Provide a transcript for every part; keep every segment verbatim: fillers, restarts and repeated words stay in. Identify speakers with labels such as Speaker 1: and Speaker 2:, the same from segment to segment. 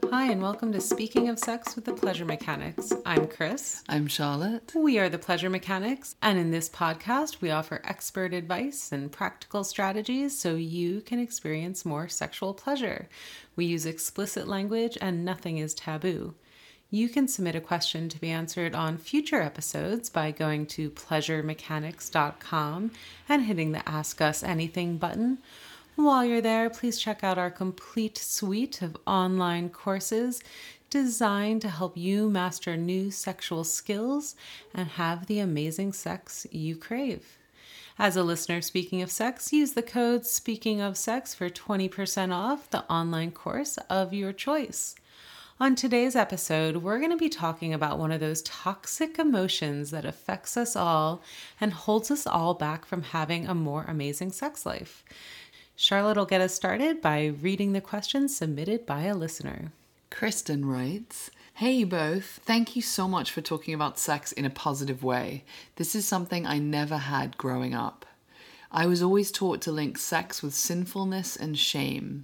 Speaker 1: Hi, and welcome to Speaking of Sex with the Pleasure Mechanics. I'm Chris.
Speaker 2: I'm Charlotte.
Speaker 1: We are the Pleasure Mechanics, and in this podcast, we offer expert advice and practical strategies so you can experience more sexual pleasure. We use explicit language, and nothing is taboo. You can submit a question to be answered on future episodes by going to pleasure mechanics dot com and hitting the Ask Us Anything button. While you're there, please check out our complete suite of online courses designed to help you master new sexual skills and have the amazing sex you crave. As a listener, Speaking of Sex, use the code Speaking of Sex for twenty percent off the online course of your choice. On today's episode, we're going to be talking about one of those toxic emotions that affects us all and holds us all back from having a more amazing sex life. Charlotte will get us started by reading the questions submitted by a listener.
Speaker 2: Kristen writes, "Hey both, thank you so much for talking about sex in a positive way. This is something I never had growing up. I was always taught to link sex with sinfulness and shame.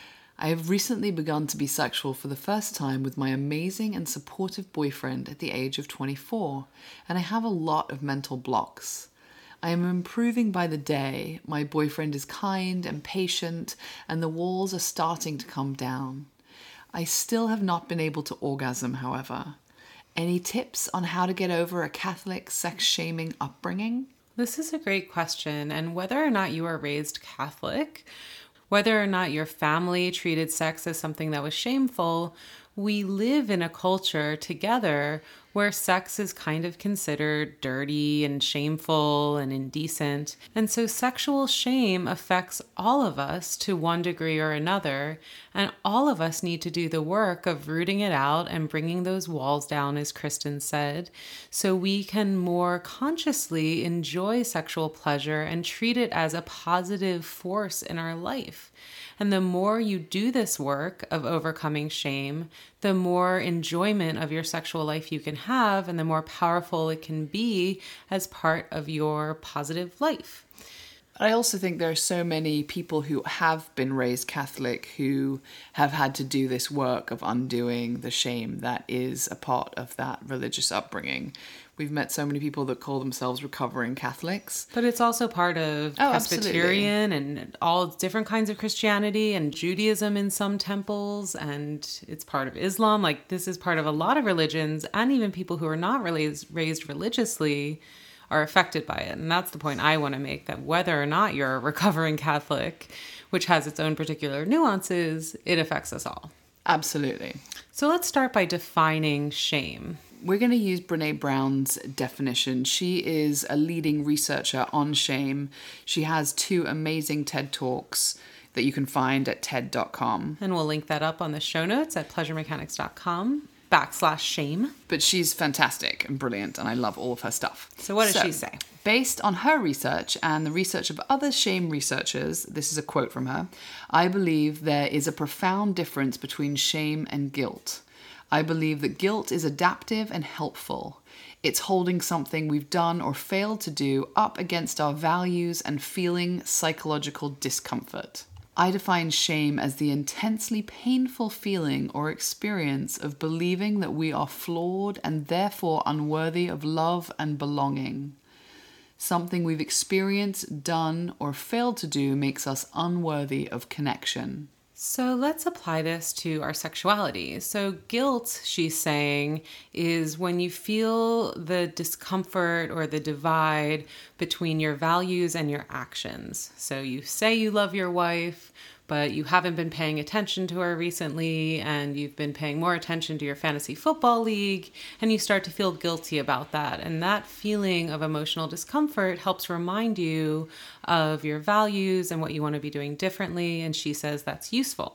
Speaker 2: I have recently begun to be sexual for the first time with my amazing and supportive boyfriend at the age of twenty-four, and I have a lot of mental blocks. I am improving by the day. My boyfriend is kind and patient, and the walls are starting to come down. I still have not been able to orgasm, however. Any tips on how to get over a Catholic sex-shaming upbringing?"
Speaker 1: This is a great question, and whether or not you are raised Catholic, whether or not your family treated sex as something that was shameful, we live in a culture together where sex is kind of considered dirty and shameful and indecent. And so sexual shame affects all of us to one degree or another, and all of us need to do the work of rooting it out and bringing those walls down, as Kristen said, so we can more consciously enjoy sexual pleasure and treat it as a positive force in our life. And the more you do this work of overcoming shame, the more enjoyment of your sexual life you can have, and the more powerful it can be as part of your positive life.
Speaker 2: I also think there are so many people who have been raised Catholic who have had to do this work of undoing the shame that is a part of that religious upbringing. We've met so many people that call themselves recovering Catholics.
Speaker 1: But it's also part of
Speaker 2: oh,
Speaker 1: Presbyterian
Speaker 2: absolutely.
Speaker 1: and all different kinds of Christianity and Judaism in some temples, and it's part of Islam. Like, this is part of a lot of religions, and even people who are not raised, raised religiously are affected by it. And that's the point I want to make, that whether or not you're a recovering Catholic, which has its own particular nuances, it affects us all.
Speaker 2: Absolutely.
Speaker 1: So let's start by defining shame.
Speaker 2: We're going to use Brené Brown's definition. She is a leading researcher on shame. She has two amazing TED Talks that you can find at ted dot com.
Speaker 1: And we'll link that up on the show notes at pleasure mechanics dot com backslash shame.
Speaker 2: But she's fantastic and brilliant, and I love all of her stuff.
Speaker 1: So what does
Speaker 2: so,
Speaker 1: she say?
Speaker 2: Based on her research and the research of other shame researchers, this is a quote from her, "I believe there is a profound difference between shame and guilt. I believe that guilt is adaptive and helpful. It's holding something we've done or failed to do up against our values and feeling psychological discomfort. I define shame as the intensely painful feeling or experience of believing that we are flawed and therefore unworthy of love and belonging. Something we've experienced, done, or failed to do makes us unworthy of connection."
Speaker 1: So let's apply this to our sexuality. So guilt, she's saying, is when you feel the discomfort or the divide between your values and your actions. So you say you love your wife, but you haven't been paying attention to her recently, and you've been paying more attention to your fantasy football league, and you start to feel guilty about that. And that feeling of emotional discomfort helps remind you of your values and what you want to be doing differently, and she says that's useful.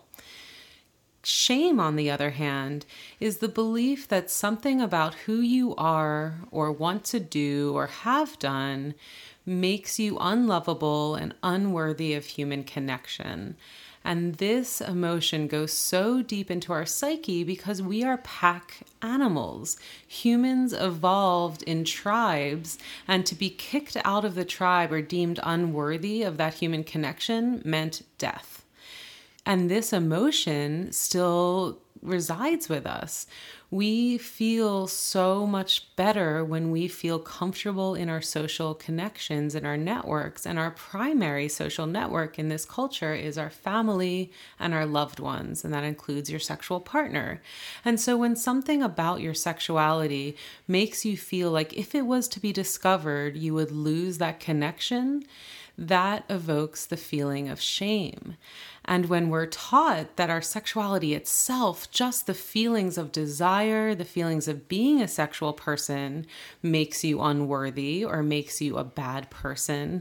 Speaker 1: Shame, on the other hand, is the belief that something about who you are or want to do or have done makes you unlovable and unworthy of human connection. And this emotion goes so deep into our psyche because we are pack animals. Humans evolved in tribes, and to be kicked out of the tribe or deemed unworthy of that human connection meant death. And this emotion still resides with us. We feel so much better when we feel comfortable in our social connections and our networks. And our primary social network in this culture is our family and our loved ones. And that includes your sexual partner. And so when something about your sexuality makes you feel like if it was to be discovered, you would lose that connection, that evokes the feeling of shame. And when we're taught that our sexuality itself, just the feelings of desire, the feelings of being a sexual person, makes you unworthy or makes you a bad person,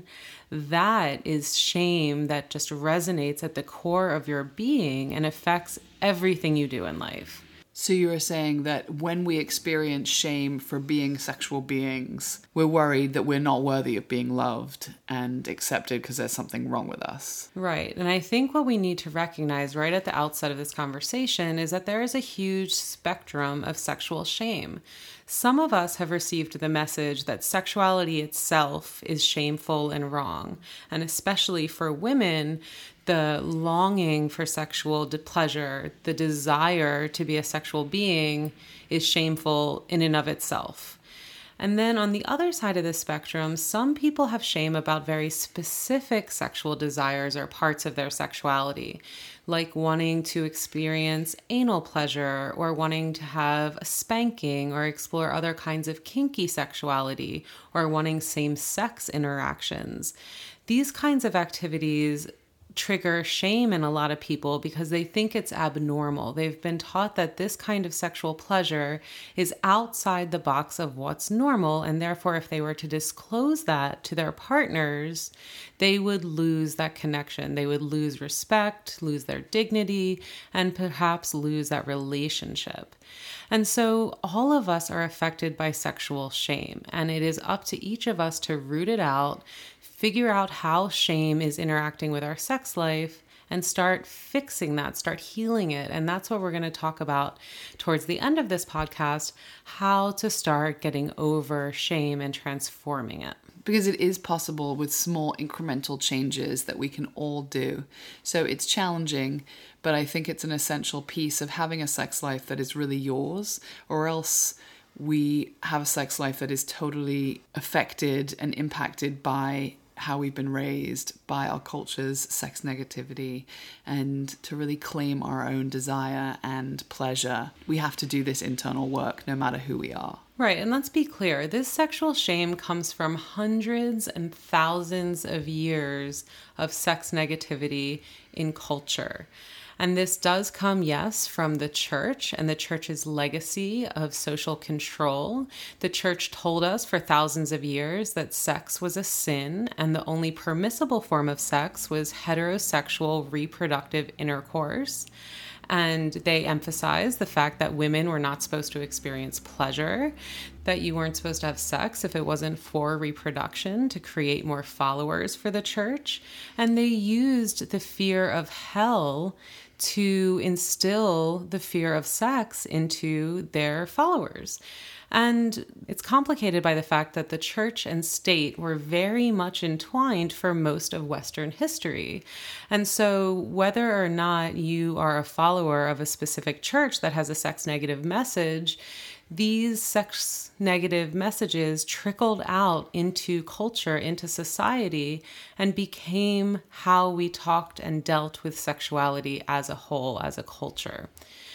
Speaker 1: that is shame that just resonates at the core of your being and affects everything you do in life.
Speaker 2: So you were saying that when we experience shame for being sexual beings, we're worried that we're not worthy of being loved and accepted because there's something wrong with us.
Speaker 1: Right. And I think what we need to recognize right at the outset of this conversation is that there is a huge spectrum of sexual shame. Some of us have received the message that sexuality itself is shameful and wrong. And especially for women, the longing for sexual pleasure, the desire to be a sexual being is shameful in and of itself. And then on the other side of the spectrum, some people have shame about very specific sexual desires or parts of their sexuality, like wanting to experience anal pleasure or wanting to have a spanking or explore other kinds of kinky sexuality or wanting same-sex interactions. These kinds of activities trigger shame in a lot of people because they think it's abnormal. They've been taught that this kind of sexual pleasure is outside the box of what's normal, and therefore if they were to disclose that to their partners, they would lose that connection. They would lose respect, lose their dignity, and perhaps lose that relationship. And so all of us are affected by sexual shame, and it is up to each of us to root it out, figure out how shame is interacting with our sex life, and start fixing that, start healing it. And that's what we're going to talk about towards the end of this podcast, how to start getting over shame and transforming it.
Speaker 2: Because it is possible with small incremental changes that we can all do. So it's challenging, but I think it's an essential piece of having a sex life that is really yours, or else we have a sex life that is totally affected and impacted by how we've been raised, by our culture's sex negativity. And to really claim our own desire and pleasure, we have to do this internal work no matter who we are.
Speaker 1: Right, and let's be clear, this sexual shame comes from hundreds and thousands of years of sex negativity in culture. And this does come, yes, from the church and the church's legacy of social control. The church told us for thousands of years that sex was a sin, and the only permissible form of sex was heterosexual reproductive intercourse. And they emphasized the fact that women were not supposed to experience pleasure, that you weren't supposed to have sex if it wasn't for reproduction to create more followers for the church. And they used the fear of hell to instill the fear of sex into their followers. And it's complicated by the fact that the church and state were very much entwined for most of Western history. And so whether or not you are a follower of a specific church that has a sex negative message, these sex negative messages trickled out into culture, into society, and became how we talked and dealt with sexuality as a whole, as a culture.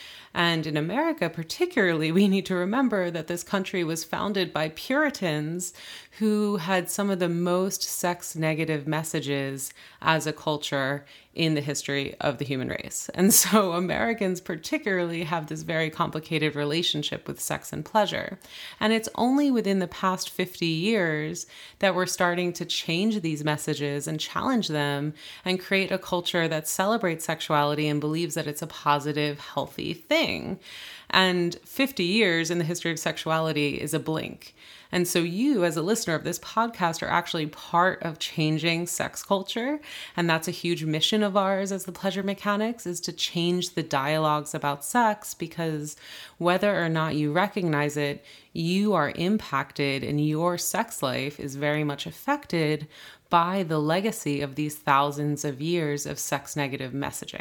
Speaker 1: And in America, particularly, we need to remember that this country was founded by Puritans who had some of the most sex-negative messages as a culture in the history of the human race. And so Americans particularly have this very complicated relationship with sex and pleasure. And it's only within the past fifty years that we're starting to change these messages and challenge them and create a culture that celebrates sexuality and believes that it's a positive, healthy thing. And fifty years in the history of sexuality is a blink. And so you, as a listener of this podcast, are actually part of changing sex culture. And that's a huge mission of ours as the Pleasure Mechanics, is to change the dialogues about sex, because whether or not you recognize it, you are impacted and your sex life is very much affected by the legacy of these thousands of years of sex negative messaging.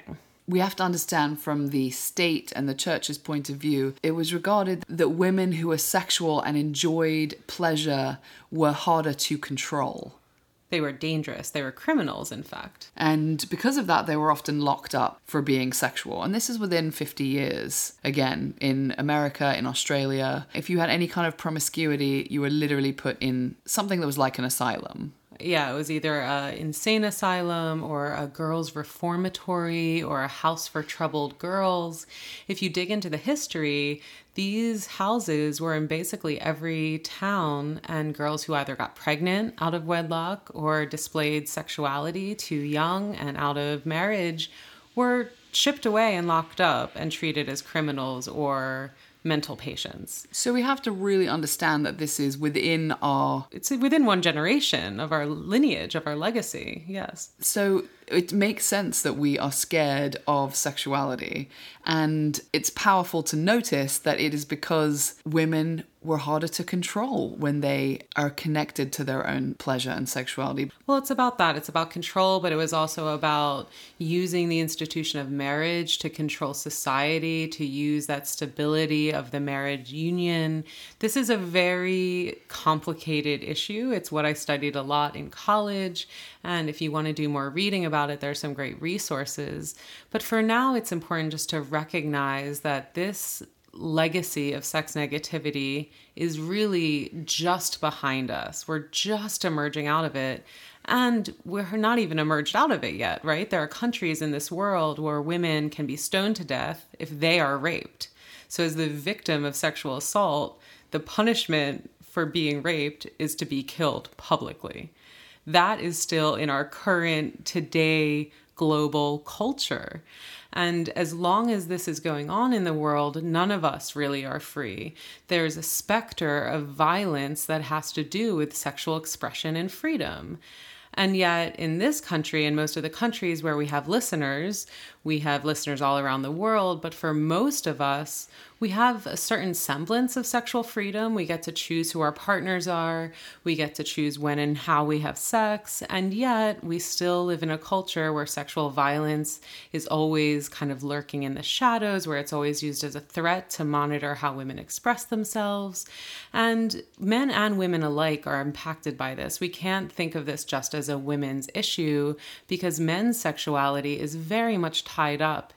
Speaker 2: we have to understand from the state and the church's point of view, it was regarded that women who were sexual and enjoyed pleasure were harder to control.
Speaker 1: They were dangerous. They were criminals, in fact.
Speaker 2: And because of that, they were often locked up for being sexual. And this is within fifty years. Again, in America, in Australia, if you had any kind of promiscuity, you were literally put in something that was like an asylum.
Speaker 1: Yeah, it was either an insane asylum or a girls' reformatory or a house for troubled girls. If you dig into the history, these houses were in basically every town, and girls who either got pregnant out of wedlock or displayed sexuality too young and out of marriage were shipped away and locked up and treated as criminals or mental patients.
Speaker 2: So we have to really understand that this is within our...
Speaker 1: It's within one generation of our lineage, of our legacy, yes.
Speaker 2: So it makes sense that we are scared of sexuality. And it's powerful to notice that it is because women were harder to control when they are connected to their own pleasure and sexuality.
Speaker 1: Well, it's about that. It's about control, but it was also about using the institution of marriage to control society, to use that stability of the marriage union. This is a very complicated issue. It's what I studied a lot in college. And if you want to do more reading about it, there's some great resources. But for now, it's important just to recognize that this legacy of sex negativity is really just behind us. We're just emerging out of it. And we're not even emerged out of it yet, right? There are countries in this world where women can be stoned to death if they are raped. So as the victim of sexual assault, the punishment for being raped is to be killed publicly. That is still in our current today global culture. And as long as this is going on in the world, none of us really are free. There's a specter of violence that has to do with sexual expression and freedom. And yet in this country and most of the countries where we have listeners, we have listeners all around the world, but for most of us, we have a certain semblance of sexual freedom. We get to choose who our partners are. We get to choose when and how we have sex. And yet we still live in a culture where sexual violence is always kind of lurking in the shadows, where it's always used as a threat to monitor how women express themselves. And men and women alike are impacted by this. We can't think of this just as a women's issue because men's sexuality is very much tied up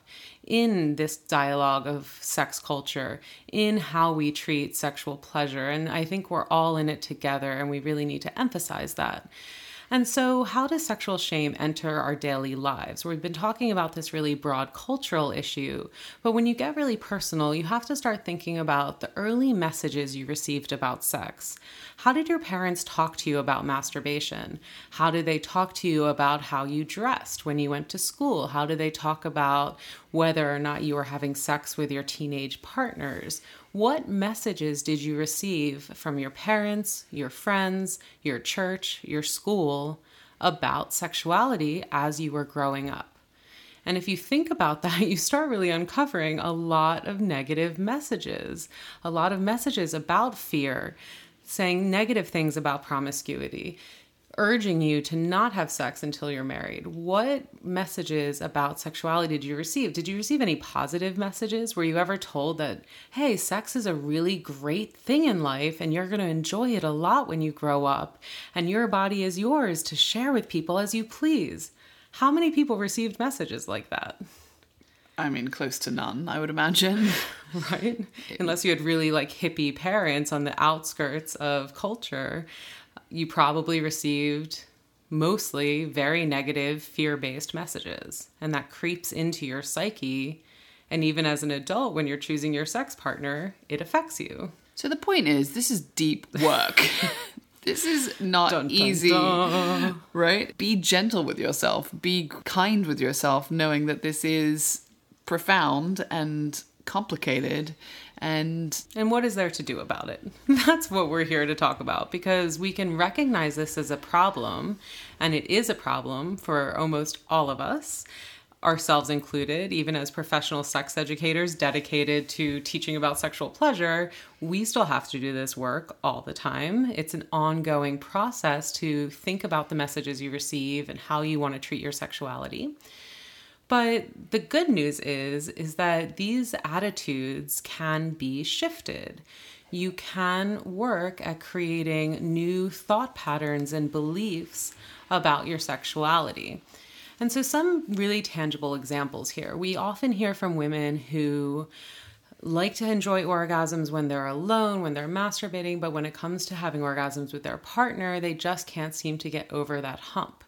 Speaker 1: in this dialogue of sex culture, in how we treat sexual pleasure. And I think we're all in it together, and we really need to emphasize that. And so how does sexual shame enter our daily lives? We've been talking about this really broad cultural issue, but when you get really personal, you have to start thinking about the early messages you received about sex. How did your parents talk to you about masturbation? How did they talk to you about how you dressed when you went to school? How did they talk about whether or not you were having sex with your teenage partners? What messages did you receive from your parents, your friends, your church, your school about sexuality as you were growing up? And if you think about that, you start really uncovering a lot of negative messages, a lot of messages about fear, saying negative things about promiscuity, urging you to not have sex until you're married. What messages about sexuality did you receive? Did you receive any positive messages? Were you ever told that, hey, sex is a really great thing in life and you're going to enjoy it a lot when you grow up and your body is yours to share with people as you please? How many people received messages like that?
Speaker 2: I mean, close to none, I would imagine.
Speaker 1: Right? Unless you had really like hippie parents on the outskirts of culture. You probably received mostly very negative, fear-based messages. And that creeps into your psyche. And even as an adult, when you're choosing your sex partner, it affects you.
Speaker 2: So the point is, this is deep work. This is not
Speaker 1: dun, dun,
Speaker 2: easy,
Speaker 1: dun.
Speaker 2: Right? Be gentle with yourself. Be kind with yourself, knowing that this is profound and complicated. And
Speaker 1: and what is there to do about it? That's what we're here to talk about, because we can recognize this as a problem, and it is a problem for almost all of us, ourselves included. Even as professional sex educators dedicated to teaching about sexual pleasure, we still have to do this work all the time. It's an ongoing process to think about the messages you receive and how you want to treat your sexuality. But the good news is, is that these attitudes can be shifted. You can work at creating new thought patterns and beliefs about your sexuality. And so some really tangible examples here. We often hear from women who like to enjoy orgasms when they're alone, when they're masturbating, but when it comes to having orgasms with their partner, they just can't seem to get over that hump.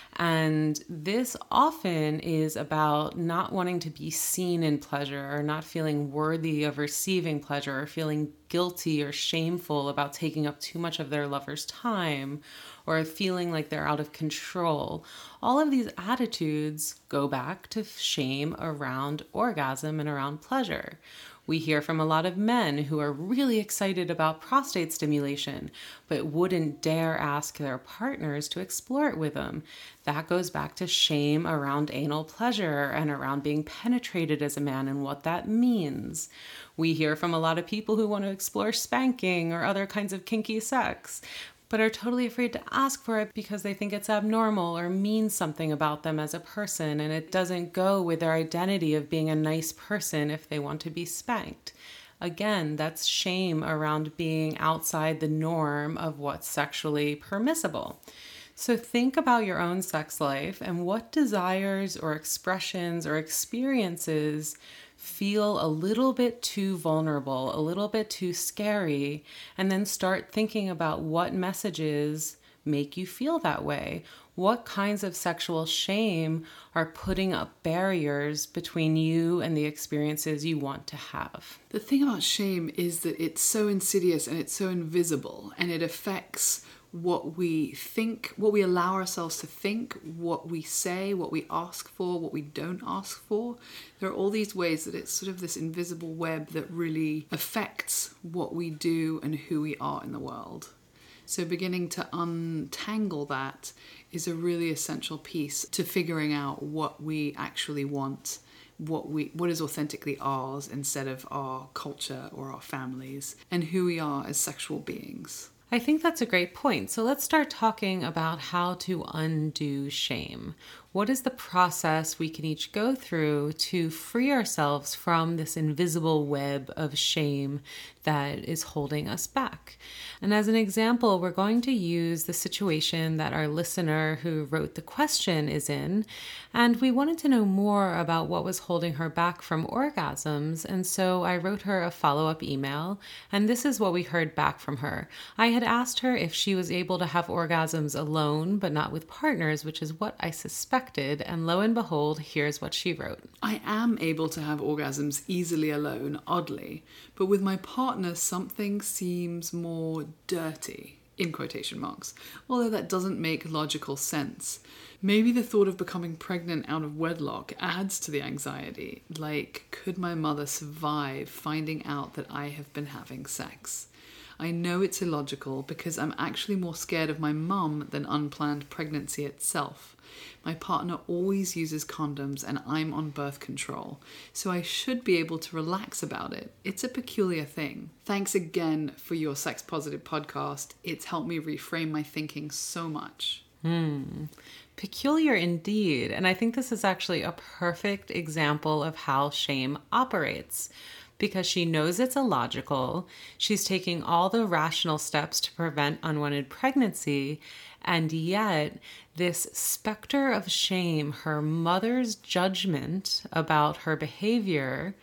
Speaker 1: And this often is about not wanting to be seen in pleasure, or not feeling worthy of receiving pleasure, or feeling guilty or shameful about taking up too much of their lover's time, or feeling like they're out of control. All of these attitudes go back to shame around orgasm and around pleasure. We hear from a lot of men who are really excited about prostate stimulation, but wouldn't dare ask their partners to explore it with them. That goes back to shame around anal pleasure and around being penetrated as a man and what that means. We hear from a lot of people who want to explore spanking or other kinds of kinky sex, but are totally afraid to ask for it because they think it's abnormal or means something about them as a person, and it doesn't go with their identity of being a nice person if they want to be spanked. Again, that's shame around being outside the norm of what's sexually permissible. So think about your own sex life and what desires or expressions or experiences feel a little bit too vulnerable, a little bit too scary, and then start thinking about what messages make you feel that way. What kinds of sexual shame are putting up barriers between you and the experiences you want to have?
Speaker 2: The thing about shame is that it's so insidious and it's so invisible, and it affects what we think, what we allow ourselves to think, what we say, what we ask for, what we don't ask for. There are all these ways that it's sort of this invisible web that really affects what we do and who we are in the world. So beginning to untangle that is a really essential piece to figuring out what we actually want, what we what is authentically ours instead of our culture or our families, and who we are as sexual beings.
Speaker 1: I think that's a great point. So let's start talking about how to undo shame. What is the process we can each go through to free ourselves from this invisible web of shame that is holding us back? And as an example, we're going to use the situation that our listener who wrote the question is in. And we wanted to know more about what was holding her back from orgasms. And so I wrote her a follow-up email. And this is what we heard back from her. I had asked her if she was able to have orgasms alone, but not with partners, which is what I suspect. And lo and behold, here's what she wrote.
Speaker 2: I am able to have orgasms easily alone, oddly, but with my partner, something seems more dirty, in quotation marks, although that doesn't make logical sense. Maybe the thought of becoming pregnant out of wedlock adds to the anxiety. Like, could my mother survive finding out that I have been having sex? I know it's illogical because I'm actually more scared of my mum than unplanned pregnancy itself. My partner always uses condoms and I'm on birth control, so I should be able to relax about it. It's a peculiar thing. Thanks again for your Sex Positive podcast. It's helped me reframe my thinking so much.
Speaker 1: Hmm. Peculiar indeed. And I think this is actually a perfect example of how shame operates. Because she knows it's illogical, she's taking all the rational steps to prevent unwanted pregnancy, and yet this specter of shame, her mother's judgment about her behavior,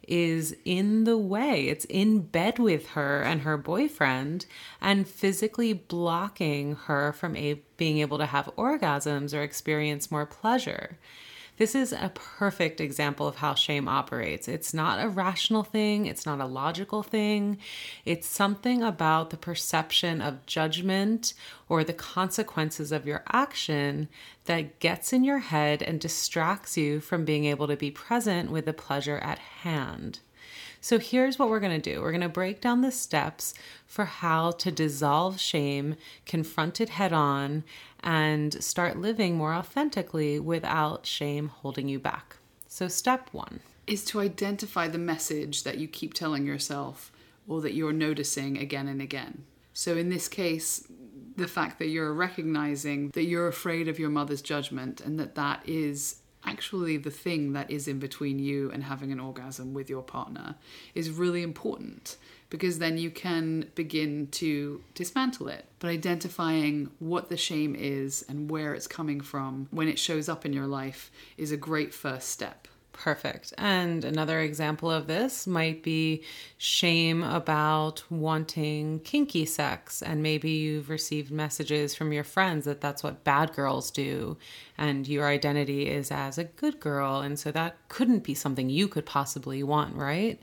Speaker 1: is in the way. It's in bed with her and her boyfriend and physically blocking her from a- being able to have orgasms or experience more pleasure. This is a perfect example of how shame operates. It's not a rational thing. It's not a logical thing. It's something about the perception of judgment or the consequences of your action that gets in your head and distracts you from being able to be present with the pleasure at hand. So here's what we're going to do. We're going to break down the steps for how to dissolve shame, confront it head on, and start living more authentically without shame holding you back. So step one
Speaker 2: is to identify the message that you keep telling yourself or that you're noticing again and again. So in this case, the fact that you're recognizing that you're afraid of your mother's judgment and that that is actually the thing that is in between you and having an orgasm with your partner is really important, because then you can begin to dismantle it. But identifying what the shame is and where it's coming from when it shows up in your life is a great first step.
Speaker 1: Perfect. And another example of this might be shame about wanting kinky sex. And maybe you've received messages from your friends that that's what bad girls do. And your identity is as a good girl. And so that couldn't be something you could possibly want, right?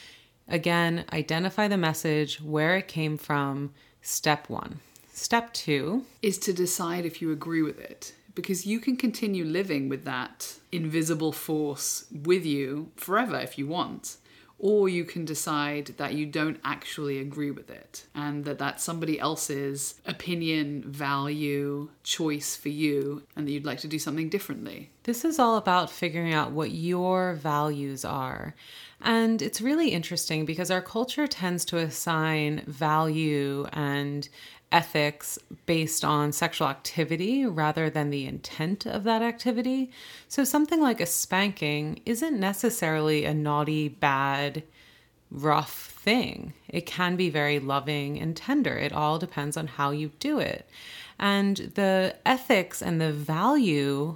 Speaker 1: Again, identify the message, where it came from, step one. Step two
Speaker 2: is to decide if you agree with it. Because you can continue living with that invisible force with you forever if you want. Or you can decide that you don't actually agree with it and that that's somebody else's opinion, value, choice for you, and that you'd like to do something differently.
Speaker 1: This is all about figuring out what your values are. And it's really interesting because our culture tends to assign value and ethics based on sexual activity rather than the intent of that activity. So something like a spanking isn't necessarily a naughty, bad, rough thing. It can be very loving and tender. It all depends on how you do it. And the ethics and the value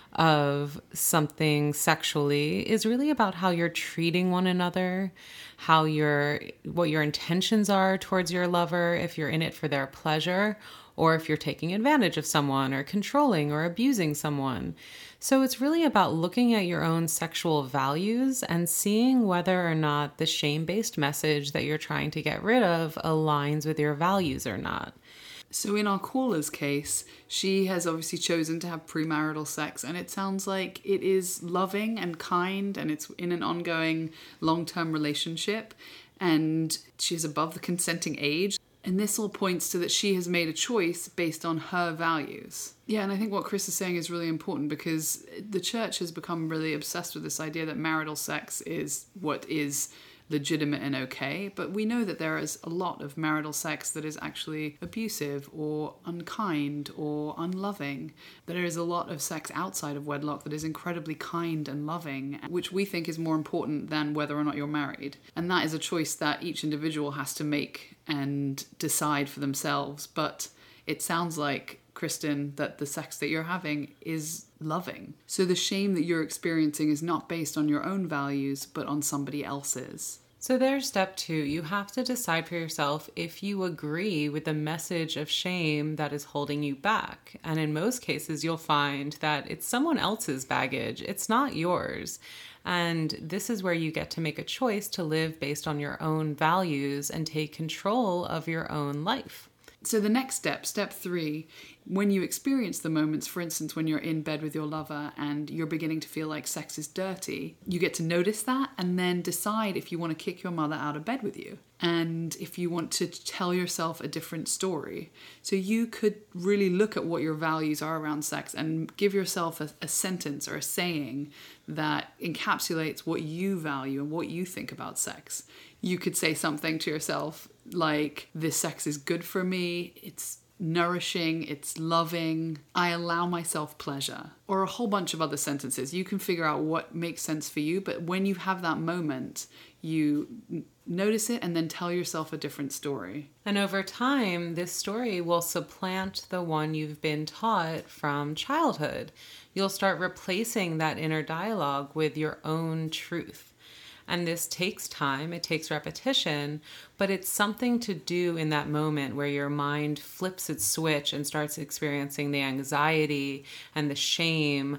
Speaker 1: of something sexually is really about how you're treating one another, how your what your intentions are towards your lover, if you're in it for their pleasure, or if you're taking advantage of someone or controlling or abusing someone. So it's really about looking at your own sexual values and seeing whether or not the shame-based message that you're trying to get rid of aligns with your values or not.
Speaker 2: So in our caller's case, she has obviously chosen to have premarital sex, and it sounds like it is loving and kind, and it's in an ongoing long-term relationship, and she's above the consenting age. And this all points to that she has made a choice based on her values. Yeah, and I think what Chris is saying is really important, because the church has become really obsessed with this idea that marital sex is what is legitimate and okay, but we know that there is a lot of marital sex that is actually abusive or unkind or unloving. There is a lot of sex outside of wedlock that is incredibly kind and loving, which we think is more important than whether or not you're married. And that is a choice that each individual has to make and decide for themselves. But it sounds like, Kristen, that the sex that you're having is loving. So the shame that you're experiencing is not based on your own values, but on somebody else's.
Speaker 1: So there's step two. You have to decide for yourself if you agree with the message of shame that is holding you back. And in most cases, you'll find that it's someone else's baggage. It's not yours. And this is where you get to make a choice to live based on your own values and take control of your own life.
Speaker 2: So the next step, step three, when you experience the moments, for instance, when you're in bed with your lover and you're beginning to feel like sex is dirty, you get to notice that and then decide if you want to kick your mother out of bed with you and if you want to tell yourself a different story. So you could really look at what your values are around sex and give yourself a, a sentence or a saying that encapsulates what you value and what you think about sex. You could say something to yourself like, this sex is good for me, it's nourishing, it's loving, I allow myself pleasure, or a whole bunch of other sentences. You can figure out what makes sense for you, but when you have that moment, you n- notice it and then tell yourself a different story.
Speaker 1: And over time, this story will supplant the one you've been taught from childhood. You'll start replacing that inner dialogue with your own truth. And this takes time, it takes repetition, but it's something to do in that moment where your mind flips its switch and starts experiencing the anxiety and the shame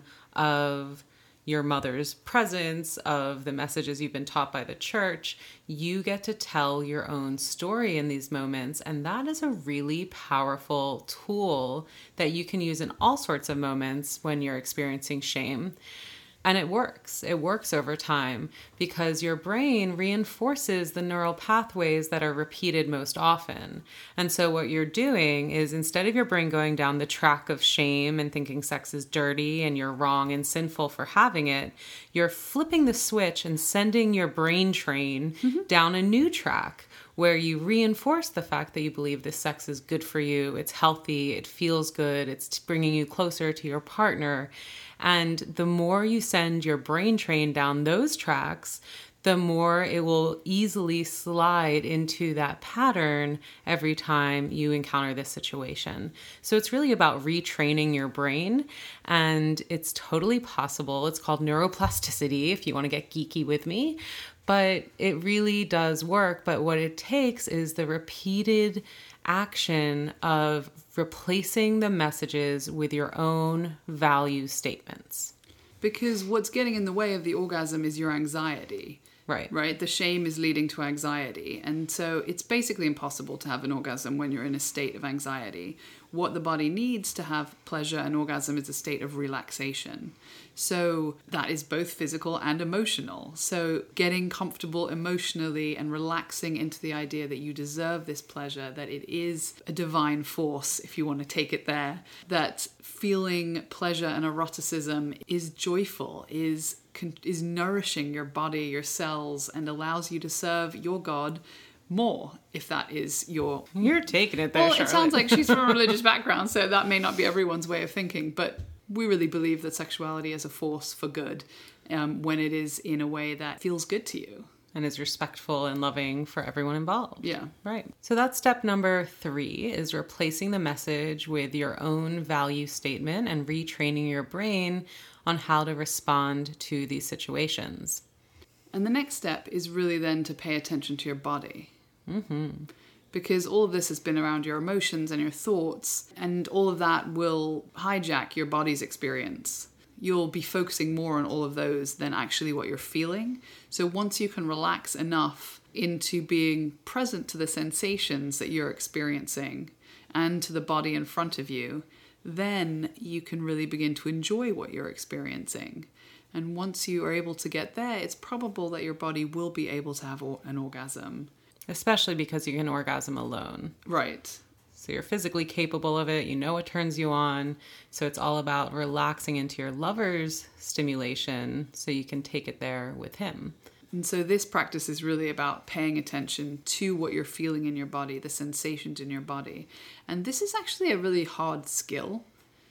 Speaker 1: of your mother's presence, of the messages you've been taught by the church. You get to tell your own story in these moments, and that is a really powerful tool that you can use in all sorts of moments when you're experiencing shame. And it works. It works over time because your brain reinforces the neural pathways that are repeated most often. And so what you're doing is, instead of your brain going down the track of shame and thinking sex is dirty and you're wrong and sinful for having it, you're flipping the switch and sending your brain train mm-hmm. down a new track where you reinforce the fact that you believe this sex is good for you, it's healthy, it feels good, it's bringing you closer to your partner. And the more you send your brain train down those tracks, the more it will easily slide into that pattern every time you encounter this situation. So it's really about retraining your brain, and it's totally possible. It's called neuroplasticity if you want to get geeky with me, but it really does work. But what it takes is the repeated action of replacing the messages with your own value statements.
Speaker 2: Because what's getting in the way of the orgasm is your anxiety.
Speaker 1: Right.
Speaker 2: Right? The shame is leading to anxiety. And so it's basically impossible to have an orgasm when you're in a state of anxiety. What the body needs to have pleasure and orgasm is a state of relaxation. So that is both physical and emotional. So getting comfortable emotionally and relaxing into the idea that you deserve this pleasure, that it is a divine force, if you want to take it there, that feeling pleasure and eroticism is joyful, is is nourishing your body, your cells, and allows you to serve your God more, if that is your...
Speaker 1: You're taking it there,
Speaker 2: Well,
Speaker 1: Charlotte.
Speaker 2: It sounds like she's from a religious background, so that may not be everyone's way of thinking, but we really believe that sexuality is a force for good um, when it is in a way that feels good to you.
Speaker 1: And is respectful and loving for everyone involved.
Speaker 2: Yeah.
Speaker 1: Right. So that's step number three, is replacing the message with your own value statement and retraining your brain on how to respond to these situations.
Speaker 2: And the next step is really then to pay attention to your body.
Speaker 1: Mm-hmm.
Speaker 2: Because all of this has been around your emotions and your thoughts, and all of that will hijack your body's experience. You'll be focusing more on all of those than actually what you're feeling. So once you can relax enough into being present to the sensations that you're experiencing and to the body in front of you, then you can really begin to enjoy what you're experiencing. And once you are able to get there, it's probable that your body will be able to have an orgasm.
Speaker 1: Especially because you can orgasm alone.
Speaker 2: Right.
Speaker 1: So you're physically capable of it. You know what turns you on. So it's all about relaxing into your lover's stimulation so you can take it there with him.
Speaker 2: And so this practice is really about paying attention to what you're feeling in your body, the sensations in your body. And this is actually a really hard skill,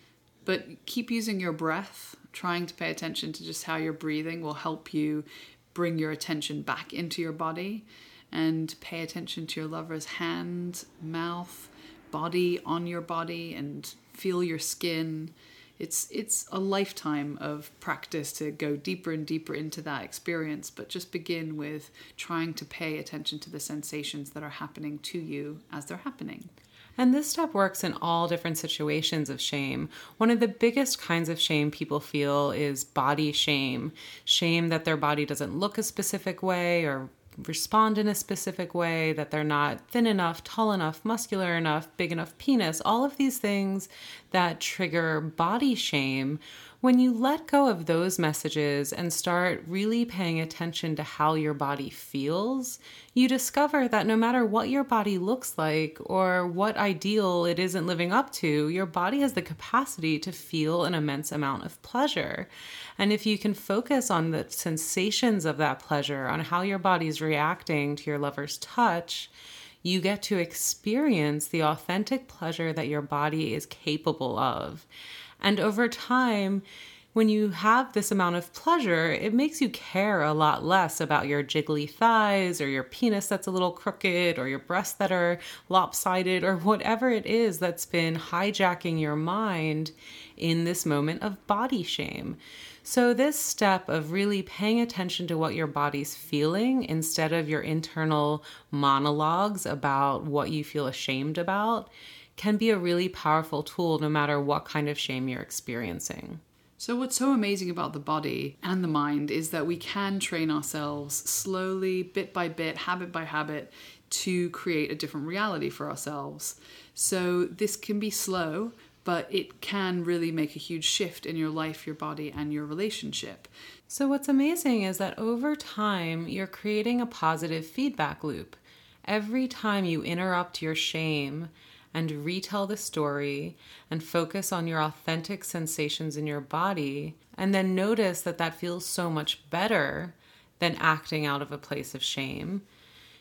Speaker 2: but keep using your breath. Trying to pay attention to just how you're breathing will help you bring your attention back into your body, and pay attention to your lover's hand, mouth, body on your body, and feel your skin. It's it's a lifetime of practice to go deeper and deeper into that experience, but just begin with trying to pay attention to the sensations that are happening to you as they're happening.
Speaker 1: And this step works in all different situations of shame. One of the biggest kinds of shame people feel is body shame. Shame that their body doesn't look a specific way or respond in a specific way, that they're not thin enough, tall enough, muscular enough, big enough penis, all of these things that trigger body shame. When you let go of those messages and start really paying attention to how your body feels, you discover that no matter what your body looks like or what ideal it isn't living up to, your body has the capacity to feel an immense amount of pleasure. And if you can focus on the sensations of that pleasure, on how your body's reacting to your lover's touch, you get to experience the authentic pleasure that your body is capable of. And over time, when you have this amount of pleasure, it makes you care a lot less about your jiggly thighs or your penis that's a little crooked or your breasts that are lopsided or whatever it is that's been hijacking your mind in this moment of body shame. So this step of really paying attention to what your body's feeling instead of your internal monologues about what you feel ashamed about can be a really powerful tool no matter what kind of shame you're experiencing.
Speaker 2: So what's so amazing about the body and the mind is that we can train ourselves slowly, bit by bit, habit by habit, to create a different reality for ourselves. So this can be slow, but it can really make a huge shift in your life, your body, and your relationship.
Speaker 1: So what's amazing is that over time, you're creating a positive feedback loop. Every time you interrupt your shame and retell the story and focus on your authentic sensations in your body, and then notice that that feels so much better than acting out of a place of shame,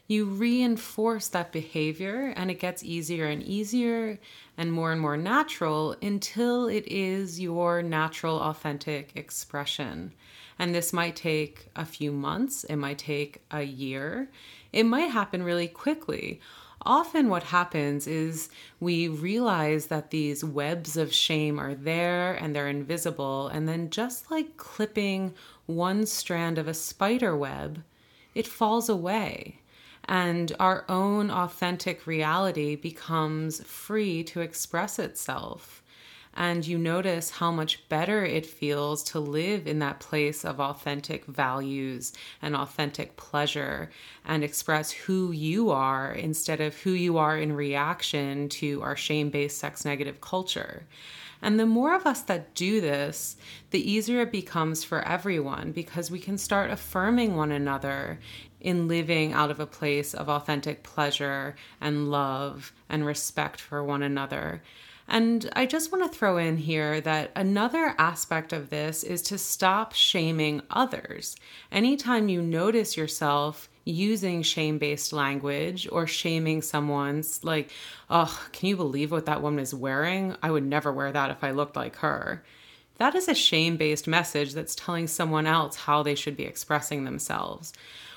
Speaker 1: you reinforce that behavior, and it gets easier and easier and more and more natural until it is your natural, authentic expression. And this might take a few months. It might take a year. It might happen really quickly. Often what happens is we realize that these webs of shame are there and they're invisible. And then just like clipping one strand of a spider web, it falls away. And our own authentic reality becomes free to express itself. And you notice how much better it feels to live in that place of authentic values and authentic pleasure and express who you are instead of who you are in reaction to our shame-based sex-negative culture. And the more of us that do this, the easier it becomes for everyone, because we can start affirming one another in living out of a place of authentic pleasure and love and respect for one another. And I just want to throw in here that another aspect of this is to stop shaming others. Anytime you notice yourself using shame-based language or shaming someone's like, oh, can you believe what that woman is wearing? I would never wear that if I looked like her. That is a shame-based message that's telling someone else how they should be expressing themselves.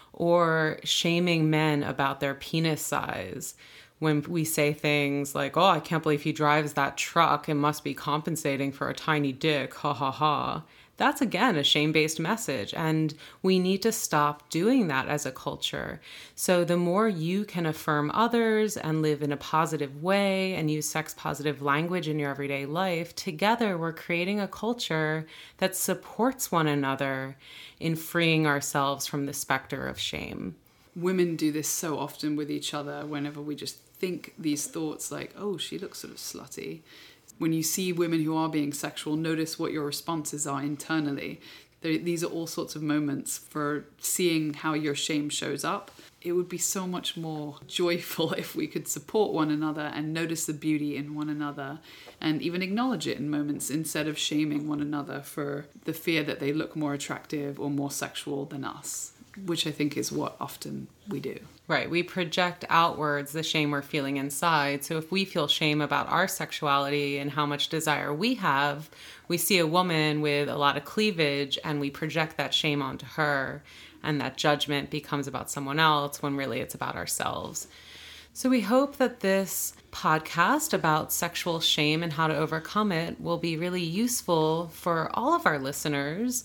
Speaker 1: Or shaming men about their penis size. When we say things like, oh, I can't believe he drives that truck, it must be compensating for a tiny dick, ha ha ha. That's, again, a shame-based message, and we need to stop doing that as a culture. So the more you can affirm others and live in a positive way and use sex-positive language in your everyday life, together we're creating a culture that supports one another in freeing ourselves from the specter of shame.
Speaker 2: Women do this so often with each other whenever we just think these thoughts like, oh, she looks sort of slutty. When you see women who are being sexual, notice what your responses are internally. There, these are all sorts of moments for seeing how your shame shows up. It would be so much more joyful if we could support one another and notice the beauty in one another and even acknowledge it in moments instead of shaming one another for the fear that they look more attractive or more sexual than us, which I think is what often we do.
Speaker 1: Right. We project outwards the shame we're feeling inside. So if we feel shame about our sexuality and how much desire we have, we see a woman with a lot of cleavage and we project that shame onto her, and that judgment becomes about someone else when really it's about ourselves. So we hope that this podcast about sexual shame and how to overcome it will be really useful for all of our listeners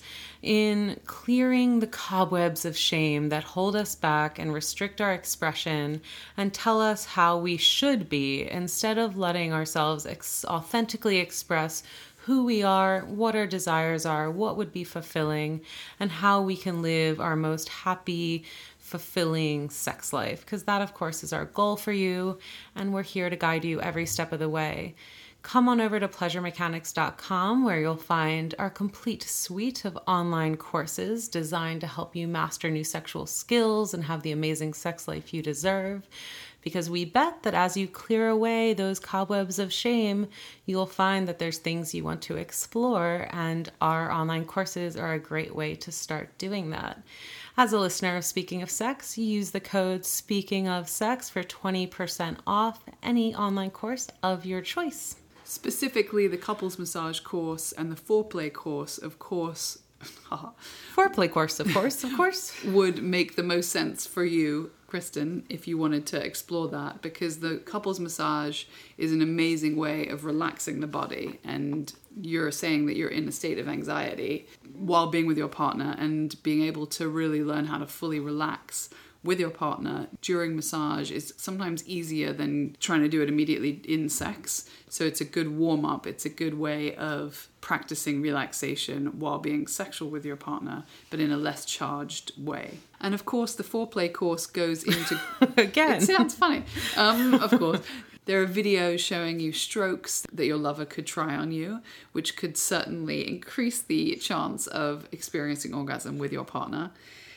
Speaker 1: in clearing the cobwebs of shame that hold us back and restrict our expression and tell us how we should be, instead of letting ourselves ex- authentically express who we are, what our desires are, what would be fulfilling, and how we can live our most happy, fulfilling sex life, because that, of course, is our goal for you, and we're here to guide you every step of the way. Come on over to pleasure mechanics dot com, where you'll find our complete suite of online courses designed to help you master new sexual skills and have the amazing sex life you deserve. Because we bet that as you clear away those cobwebs of shame, you'll find that there's things you want to explore, and our online courses are a great way to start doing that. As a listener of Speaking of Sex, you use the code Speaking of Sex for twenty percent off any online course of your choice.
Speaker 2: Specifically, the couples massage course and the foreplay course, of course,
Speaker 1: foreplay course, of course, of course,
Speaker 2: would make the most sense for you, Kristen, if you wanted to explore that, because the couples massage is an amazing way of relaxing the body, and you're saying that you're in a state of anxiety while being with your partner, and being able to really learn how to fully relax with your partner during massage is sometimes easier than trying to do it immediately in sex. So it's a good warm-up. It's a good way of practicing relaxation while being sexual with your partner, but in a less charged way. And of course, the foreplay course goes into...
Speaker 1: Again.
Speaker 2: It sounds funny. Um, of course. There are videos showing you strokes that your lover could try on you, which could certainly increase the chance of experiencing orgasm with your partner.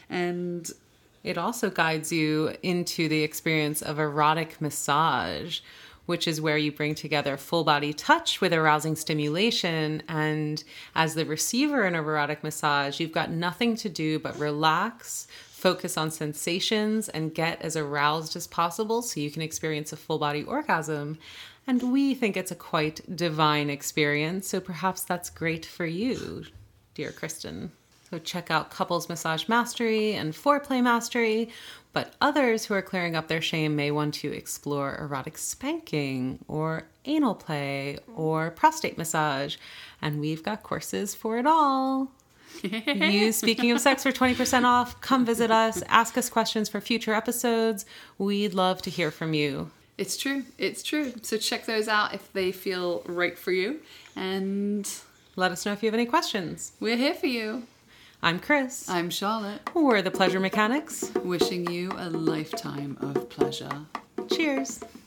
Speaker 2: And
Speaker 1: it also guides you into the experience of erotic massage, which is where you bring together full body touch with arousing stimulation. And as the receiver in a erotic massage, you've got nothing to do but relax, focus on sensations and get as aroused as possible so you can experience a full body orgasm. And we think it's a quite divine experience, so perhaps that's great for you, dear Kristen. So check out Couples Massage Mastery and Foreplay Mastery, but others who are clearing up their shame may want to explore erotic spanking or anal play or prostate massage, and we've got courses for it all. Use Speaking of Sex for twenty percent off. Come visit us. Ask us questions for future episodes. We'd love to hear from you.
Speaker 2: It's true. It's true. So check those out if they feel right for you. And
Speaker 1: let us know if you have any questions.
Speaker 2: We're here for you.
Speaker 1: I'm Chris.
Speaker 2: I'm Charlotte.
Speaker 1: We're the Pleasure Mechanics.
Speaker 2: Wishing you a lifetime of pleasure.
Speaker 1: Cheers.